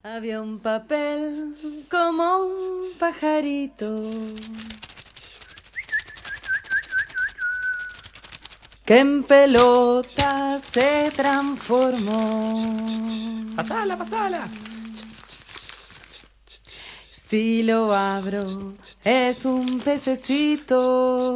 Había un papel como un pajarito que en pelota se transformó. ¡Pasala, pasala! Si lo abro es un pececito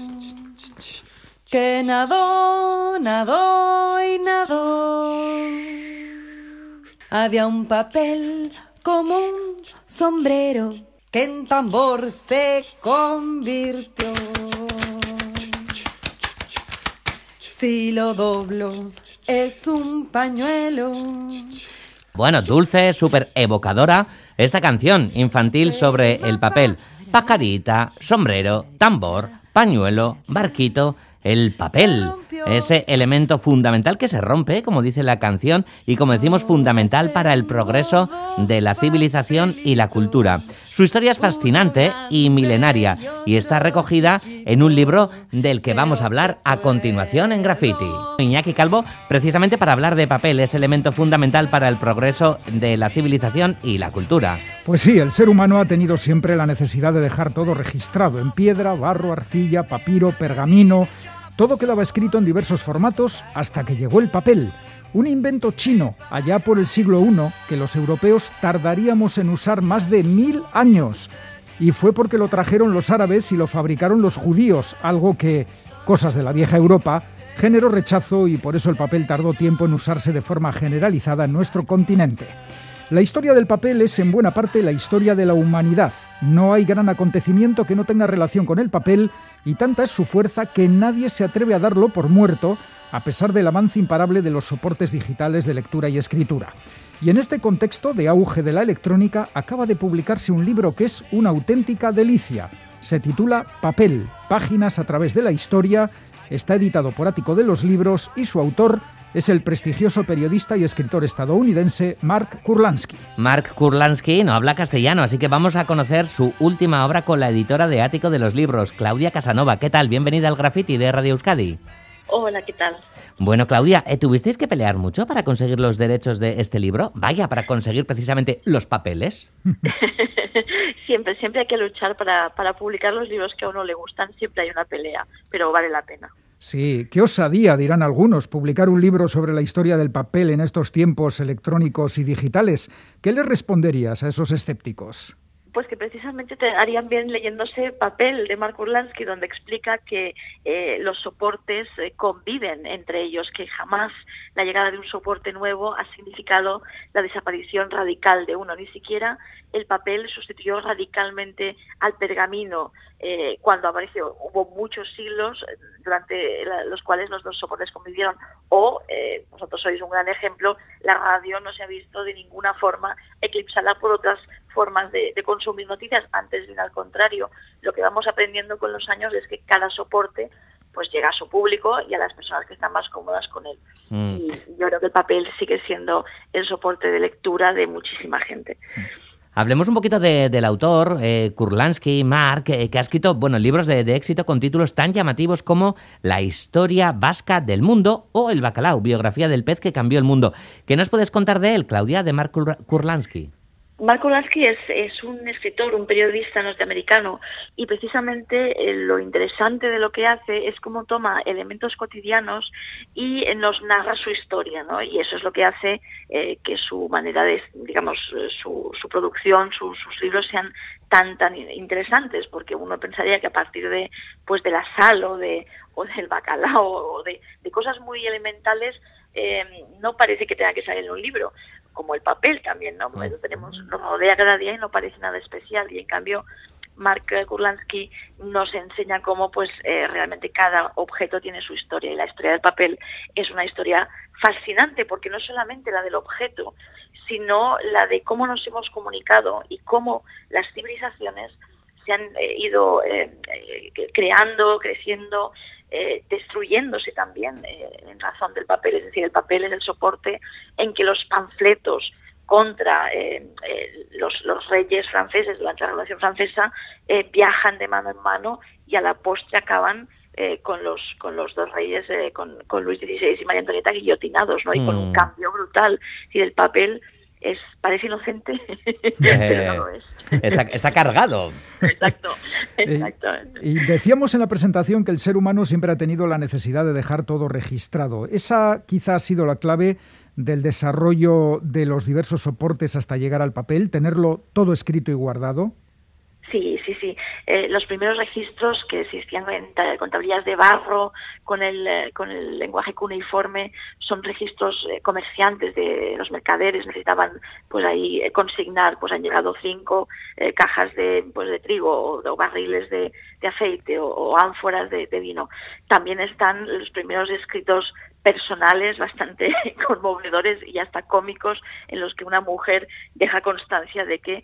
que nadó, nadó y nadó. Había un papel como un sombrero que en tambor se convirtió. Si lo doblo es un pañuelo. Bueno, dulce, súper evocadora esta canción infantil sobre el papel. Pajarita, sombrero, tambor, pañuelo, barquito. El papel, ese elemento fundamental que se rompe, como dice la canción, y como decimos, fundamental para el progreso de la civilización y la cultura. Su historia es fascinante y milenaria, y está recogida en un libro del que vamos a hablar a continuación en Graffiti. Iñaki Calvo, precisamente para hablar de papel, ese elemento fundamental para el progreso de la civilización y la cultura. Pues sí, el ser humano ha tenido siempre la necesidad de dejar todo registrado en piedra, barro, arcilla, papiro, pergamino. Todo quedaba escrito en diversos formatos hasta que llegó el papel, un invento chino allá por el siglo I que los europeos tardaríamos en usar más de 1000 años. Y fue porque lo trajeron los árabes y lo fabricaron los judíos, algo que, cosas de la vieja Europa, generó rechazo y por eso el papel tardó tiempo en usarse de forma generalizada en nuestro continente. La historia del papel es en buena parte la historia de la humanidad. No hay gran acontecimiento que no tenga relación con el papel y tanta es su fuerza que nadie se atreve a darlo por muerto, a pesar del avance imparable de los soportes digitales de lectura y escritura. Y en este contexto de auge de la electrónica acaba de publicarse un libro que es una auténtica delicia. Se titula Papel, páginas a través de la historia, está editado por Ático de los Libros y su autor es el prestigioso periodista y escritor estadounidense Mark Kurlansky. Mark Kurlansky no habla castellano, así que vamos a conocer su última obra con la editora de Ático de los Libros, Claudia Casanova. ¿Qué tal? Bienvenida al Graffiti de Radio Euskadi. Hola, ¿qué tal? Bueno, Claudia, ¿tuvisteis que pelear mucho para conseguir los derechos de este libro? Vaya, para conseguir precisamente los papeles. Siempre hay que luchar para publicar los libros que a uno le gustan, siempre hay una pelea, pero vale la pena. Sí, qué osadía, dirán algunos, publicar un libro sobre la historia del papel en estos tiempos electrónicos y digitales. ¿Qué les responderías a esos escépticos? Pues que precisamente te harían bien leyéndose Papel de Mark Kurlansky, donde explica que los soportes conviven entre ellos, que jamás la llegada de un soporte nuevo ha significado la desaparición radical de uno, ni siquiera el papel sustituyó radicalmente al pergamino cuando apareció. Hubo muchos siglos durante los cuales los dos soportes convivieron, o vosotros sois un gran ejemplo, la radio no se ha visto de ninguna forma eclipsada por otras formas de consumir noticias, antes bien al contrario. Lo que vamos aprendiendo con los años es que cada soporte pues llega a su público y a las personas que están más cómodas con él. Y yo creo que el papel sigue siendo el soporte de lectura de muchísima gente. Hablemos un poquito del autor, Kurlansky, Mark, que ha escrito libros de éxito con títulos tan llamativos como La historia vasca del mundo o El bacalao, biografía del pez que cambió el mundo. ¿Qué nos puedes contar de él, Claudia, de Mark Kurlansky? Mark Kurlansky es un escritor, un periodista norteamericano, y precisamente lo interesante de lo que hace es cómo toma elementos cotidianos y nos narra su historia, ¿no? Y eso es lo que hace que su manera de, digamos, su producción, sus libros sean tan interesantes, porque uno pensaría que a partir de la sal o del bacalao o de cosas muy elementales no parece que tenga que salir en un libro, como el papel también, ¿no? Pues nos rodea cada día y no parece nada especial, y en cambio Mark Kurlansky nos enseña cómo realmente cada objeto tiene su historia, y la historia del papel es una historia fascinante, porque no solamente la del objeto, sino la de cómo nos hemos comunicado y cómo las civilizaciones se han ido creando, creciendo, destruyéndose también en razón del papel. Es decir, el papel es el soporte en que los panfletos contra los reyes franceses durante la Revolución Francesa viajan de mano en mano y a la postre acaban con los dos reyes, con Luis XVI y María Antonieta, guillotinados, ¿no? Y con un cambio brutal. Es decir, el papel parece inocente, pero no lo es. Está cargado. Exacto. Y decíamos en la presentación que el ser humano siempre ha tenido la necesidad de dejar todo registrado. Esa quizá ha sido la clave del desarrollo de los diversos soportes hasta llegar al papel, tenerlo todo escrito y guardado. Sí. Los primeros registros que existían con tablillas de barro, con el lenguaje cuneiforme, son registros comerciantes de los mercaderes. Necesitaban pues ahí consignar, pues han llegado 5 cajas de trigo o barriles de aceite o ánforas de vino. También están los primeros escritos personales bastante conmovedores y hasta cómicos, en los que una mujer deja constancia de que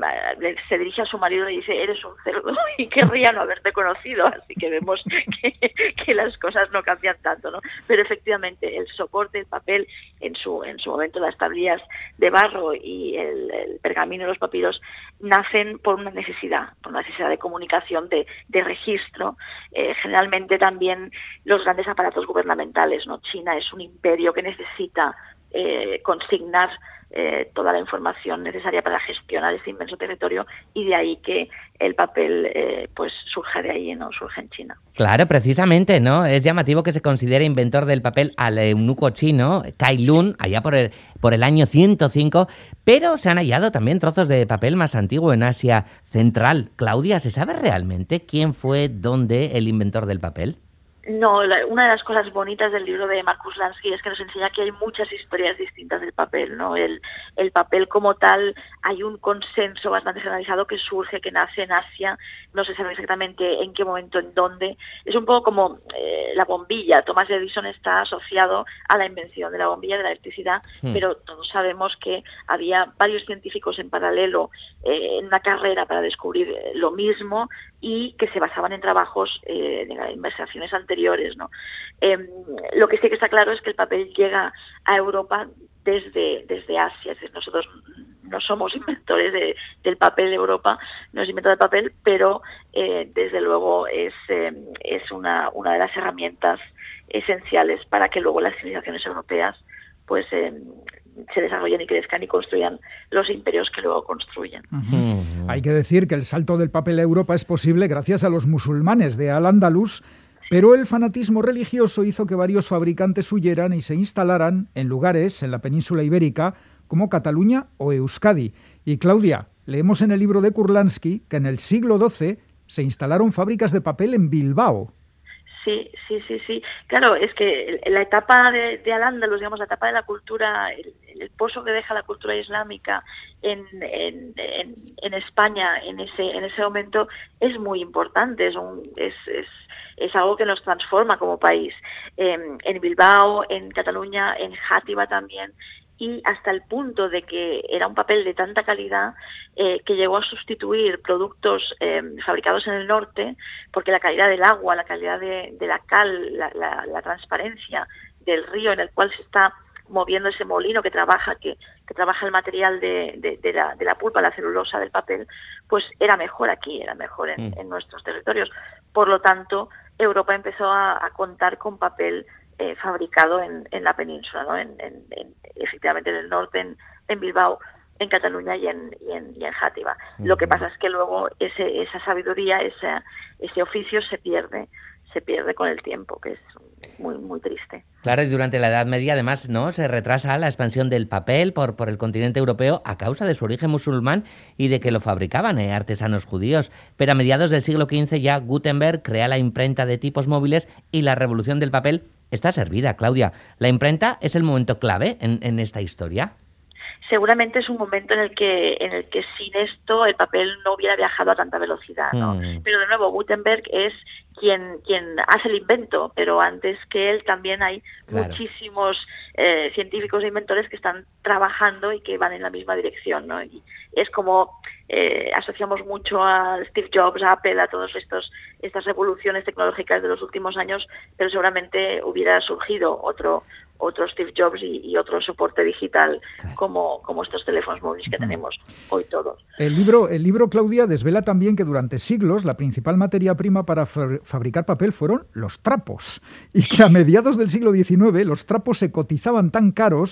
se dirige a su marido y dice: eres un cerdo, y querría no haberte conocido. Así que vemos que las cosas no cambian tanto, ¿no? Pero efectivamente el soporte, el papel, en su momento las tablillas de barro y el pergamino y los papiros nacen por una necesidad de comunicación, de registro. Generalmente también los grandes aparatos gubernamentales, ¿no? China es un imperio que necesita consignar toda la información necesaria para gestionar este inmenso territorio, y de ahí que el papel pues surge de ahí, ¿no? Surge en China. Claro, precisamente, ¿no? Es llamativo que se considere inventor del papel al eunuco chino Cai Lun, allá por el año 105, pero se han hallado también trozos de papel más antiguo en Asia Central. Claudia, ¿se sabe realmente quién fue, dónde, el inventor del papel? No, una de las cosas bonitas del libro de Marcus Lansky es que nos enseña que hay muchas historias distintas del papel, ¿no? El papel como tal, hay un consenso bastante generalizado que surge, que nace en Asia, no se sabe exactamente en qué momento, en dónde. Es un poco como la bombilla. Thomas Edison está asociado a la invención de la bombilla, de la electricidad, pero todos sabemos que había varios científicos en paralelo en una carrera para descubrir lo mismo, y que se basaban en trabajos de investigaciones anteriores, ¿no? Lo que sí que está claro es que el papel llega a Europa desde Asia. Es decir, nosotros no somos inventores del papel de Europa, no es inventor del papel, pero desde luego es una de las herramientas esenciales para que luego las civilizaciones europeas pues se desarrollen y crezcan y construyan los imperios que luego construyen. Hay que decir que el salto del papel a Europa es posible gracias a los musulmanes de Al-Ándalus, pero el fanatismo religioso hizo que varios fabricantes huyeran y se instalaran en lugares en la península ibérica como Cataluña o Euskadi. Y Claudia, leemos en el libro de Kurlansky que en el siglo XII se instalaron fábricas de papel en Bilbao. Sí. Claro, es que la etapa de Al-Ándalus, digamos, la etapa de la cultura, el pozo que deja la cultura islámica en España en ese momento es muy importante, es algo que nos transforma como país. En Bilbao, en Cataluña, en Játiva también, y hasta el punto de que era un papel de tanta calidad que llegó a sustituir productos fabricados en el norte, porque la calidad del agua, la calidad de la cal, la transparencia del río en el cual se está moviendo ese molino que trabaja el material de la pulpa, la celulosa del papel, pues era mejor aquí, era mejor en nuestros territorios. Por lo tanto, Europa empezó a contar con papel fabricado en la península, ¿no? Efectivamente en el norte, en Bilbao, en Cataluña y en Játiva. Lo que pasa es que luego esa sabiduría, ese oficio se pierde con el tiempo, que es muy, muy triste. Claro, y durante la Edad Media, además, ¿no?, se retrasa la expansión del papel por el continente europeo a causa de su origen musulmán y de que lo fabricaban artesanos judíos. Pero a mediados del siglo XV ya Gutenberg crea la imprenta de tipos móviles y la revolución del papel está servida. Claudia, ¿la imprenta es el momento clave en esta historia? Seguramente es un momento en el que sin esto el papel no hubiera viajado a tanta velocidad, ¿no? Pero de nuevo, Gutenberg es quien hace el invento, pero antes que él también hay muchísimos científicos e inventores que están trabajando y que van en la misma dirección, ¿no? Y es como asociamos mucho a Steve Jobs, a Apple, a todas estas revoluciones tecnológicas de los últimos años, pero seguramente hubiera surgido otro Steve Jobs y otro soporte digital como estos teléfonos móviles que tenemos hoy todos. El libro, Claudia, desvela también que durante siglos la principal materia prima para fabricar papel fueron los trapos, y que a mediados del siglo XIX los trapos se cotizaban tan caros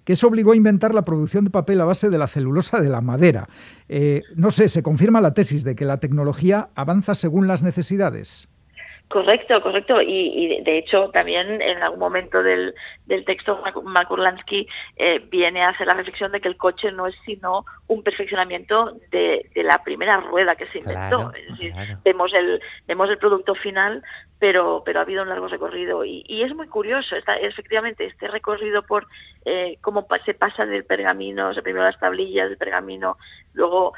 que eso obligó a inventar la producción de papel a base de la celulosa de la madera. No sé, ¿se confirma la tesis de que la tecnología avanza según las necesidades? Correcto. Y de hecho también en algún momento del texto Mark Kurlansky viene a hacer la reflexión de que el coche no es sino un perfeccionamiento de la primera rueda que se inventó. Claro, Es decir, claro. vemos el producto final, pero ha habido un largo recorrido y es muy curioso efectivamente este recorrido por cómo se pasa del pergamino, primero las tablillas del pergamino, luego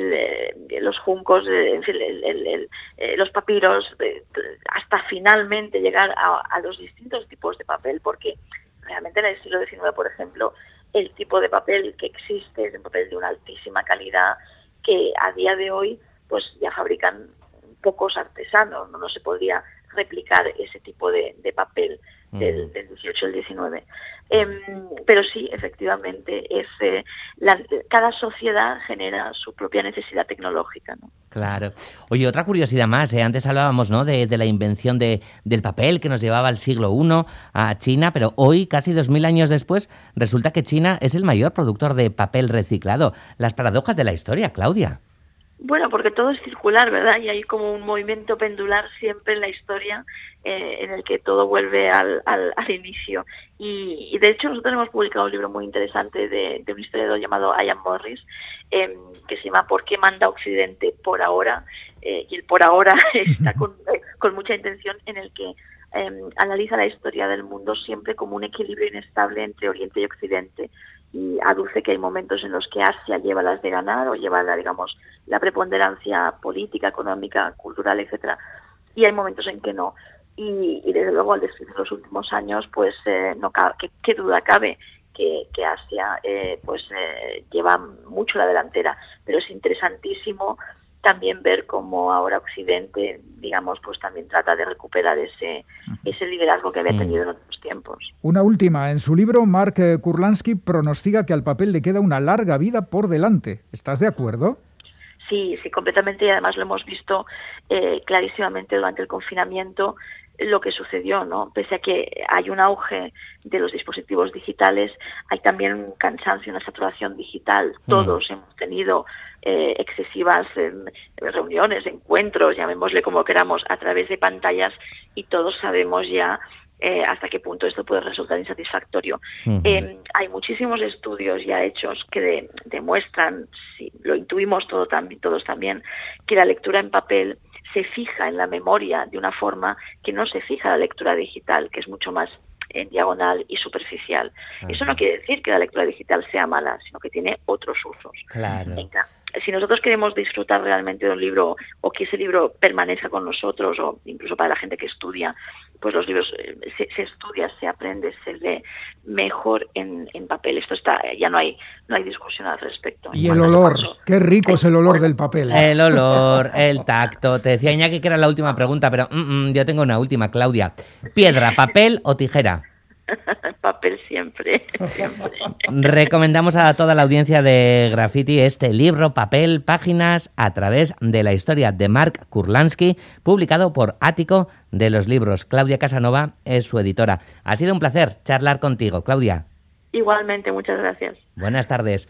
los juncos, en fin, los papiros, hasta finalmente llegar a los distintos tipos de papel, porque realmente en el siglo XIX, por ejemplo, el tipo de papel que existe es un papel de una altísima calidad que a día de hoy pues ya fabrican pocos artesanos, no se podría replicar ese tipo de papel del 18 al 19. Pero sí, efectivamente, cada sociedad genera su propia necesidad tecnológica, ¿no? Claro. Oye, otra curiosidad más, antes hablábamos, ¿no?, de la invención del papel que nos llevaba al siglo I a China, pero hoy, casi 2000 años después, resulta que China es el mayor productor de papel reciclado. Las paradojas de la historia, Claudia. Bueno, porque todo es circular, ¿verdad? Y hay como un movimiento pendular siempre en la historia en el que todo vuelve al inicio. Y de hecho nosotros hemos publicado un libro muy interesante de un historiador llamado Ian Morris, que se llama ¿Por qué manda Occidente por ahora? Y el por ahora está con mucha intención, en el que analiza la historia del mundo siempre como un equilibrio inestable entre Oriente y Occidente. Y aduce que hay momentos en los que Asia lleva las de ganar o lleva la preponderancia política, económica, cultural, etcétera, y hay momentos en que no. Y desde luego al describir los últimos años, pues qué duda cabe que Asia lleva mucho la delantera, pero es interesantísimo también ver cómo ahora Occidente, pues también trata de recuperar ese liderazgo que había tenido en otros tiempos. Una última. En su libro, Mark Kurlansky pronostica que al papel le queda una larga vida por delante. ¿Estás de acuerdo? Sí, completamente, y además lo hemos visto clarísimamente durante el confinamiento, lo que sucedió, ¿no? Pese a que hay un auge de los dispositivos digitales, hay también un cansancio, una saturación digital. Todos hemos tenido excesivas reuniones, encuentros, llamémosle como queramos, a través de pantallas, y todos sabemos ya hasta qué punto esto puede resultar insatisfactorio. Hay muchísimos estudios ya hechos que demuestran, lo intuimos todos también, que la lectura en papel se fija en la memoria de una forma que no se fija la lectura digital, que es mucho más en diagonal y superficial. Eso no quiere decir que la lectura digital sea mala, sino que tiene otros usos. Claro. Si nosotros queremos disfrutar realmente de un libro, o que ese libro permanezca con nosotros, o incluso para la gente que estudia, pues los libros se estudia, se aprende, se lee mejor en papel. Esto ya no hay discusión al respecto. Y el olor, qué rico es el olor del papel. El olor, el tacto. Te decía Iñaki que era la última pregunta, pero yo tengo una última, Claudia. ¿Piedra, papel o tijera? Papel siempre. Recomendamos a toda la audiencia de Graffiti este libro, Papel, páginas a través de la historia, de Mark Kurlansky, publicado por Ático de los Libros. Claudia Casanova es su editora. Ha sido un placer charlar contigo, Claudia. Igualmente, muchas gracias. Buenas tardes.